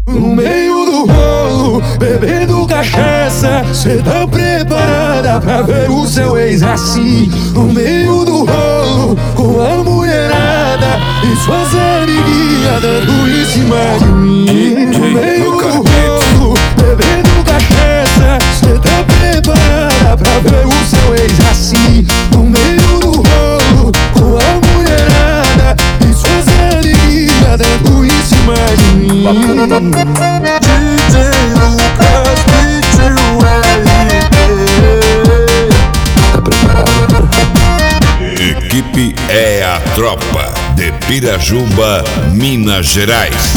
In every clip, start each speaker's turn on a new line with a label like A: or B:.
A: No meio do rolo, bebendo cachaça, cê tá preparada pra ver o seu ex assim? No meio do rolo, com a mulherada e suas amiguinhas dando em cima de mim. No meio do rolo, bebendo cachaça, cê tá preparada pra ver o seu ex assim? No meio do rolo, com a mulherada e suas amiguinhas dando em cima de mim.
B: DJ Lucas, DJ LP.
A: Tá preparado?
C: Equipe é a tropa de Pirajumba, Minas Gerais.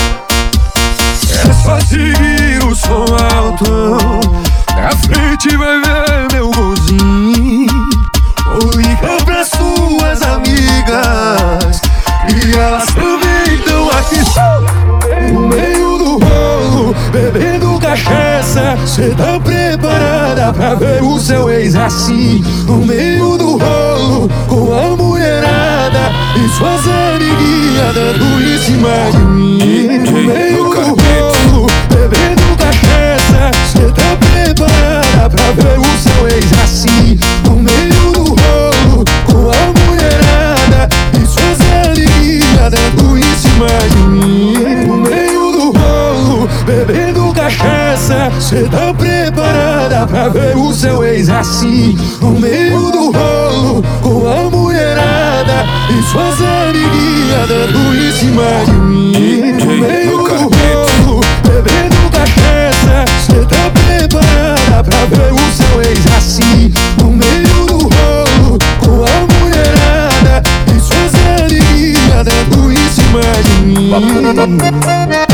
A: É só seguir o som alto, na frente vai ver meu golzinho. Ou liga pra suas amigas e elas também estão aqui. No meio do rolo, bebendo cachaça, cê tá preparada pra ver o seu ex assim? No meio do rolo, com a mulherada e suas amiguinhas dando em cima de mim. No meio do rolo, bebendo cachaça, cê tá preparada pra ver o seu ex assim? No meio do rolo, com a mulherada e suas amiguinhas dando em cima de mim. No meio do rolo, bebendo cachaça, cê tá preparada pra ver o seu ex assim? No meio do rolo, com a mulherada e suas amiguinhas dando em cima de mim. No meio do rolo, bebendo cachaça, cê tá preparada pra ver o seu ex assim? No meio do rolo, com a mulherada e suas amiguinhas dando em cima de mim.